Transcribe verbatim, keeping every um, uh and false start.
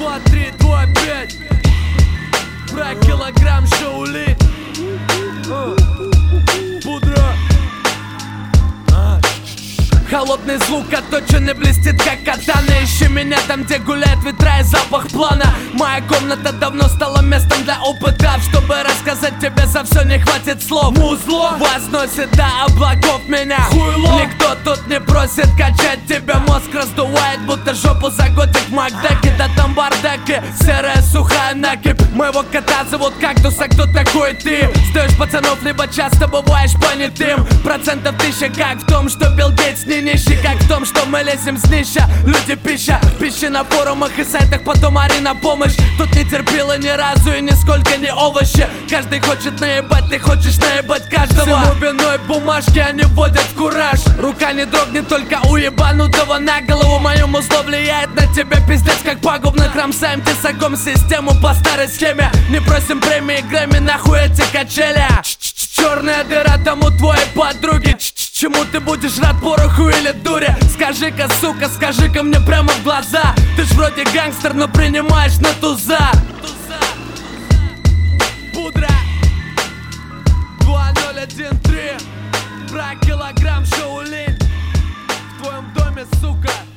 два, три, два, пять. Про килограмм Шаолинь. Пудра. Холодный звук отточен и блестит, как катана. Ищи меня там, где гуляет ветра и запах плана. Моя комната давно стала местом для опытов. Чтобы рассказать тебе за все, не хватит слов. Музло возносит до облаков меня. Хуйло. Никто тут не просит качать тебя. Мозг раздувает, будто жопу за годик в Макдаке. Да там бардаки, серая сухая накипь. Моего кота зовут Кактус, а кто такой ты? Сдаешь пацанов, либо часто бываешь понятым. Процентов тысяча, как в том, что Билл Гейтс не нищий, как в том, что мы лезем с днища. Люди пища, пищи на форумах и сайтах, потом ори на помощь. Тут не терпила ни разу и нисколько не овощи. Каждый хочет наебать, ты хочешь наебать каждого. Всему виной бумажки, они вводят в кураж. Рука не дрогнет только у ебанутого на голову. Мое музло влияет на тебя, пиздец, как пагубно. Кромсаем тесаком систему по старой схеме. Не просим премии Грэмми, нахуй эти качели. Черная дыра тому твоей подруги. Чему ты будешь рад, пороху или дуре? Скажи-ка, сука, скажи-ка мне прямо в глаза. Ты ж вроде гангстер, но принимаешь на туза. Пудра. Два ноль один три. Про килограмм Шаолинь. В твоем доме, сука.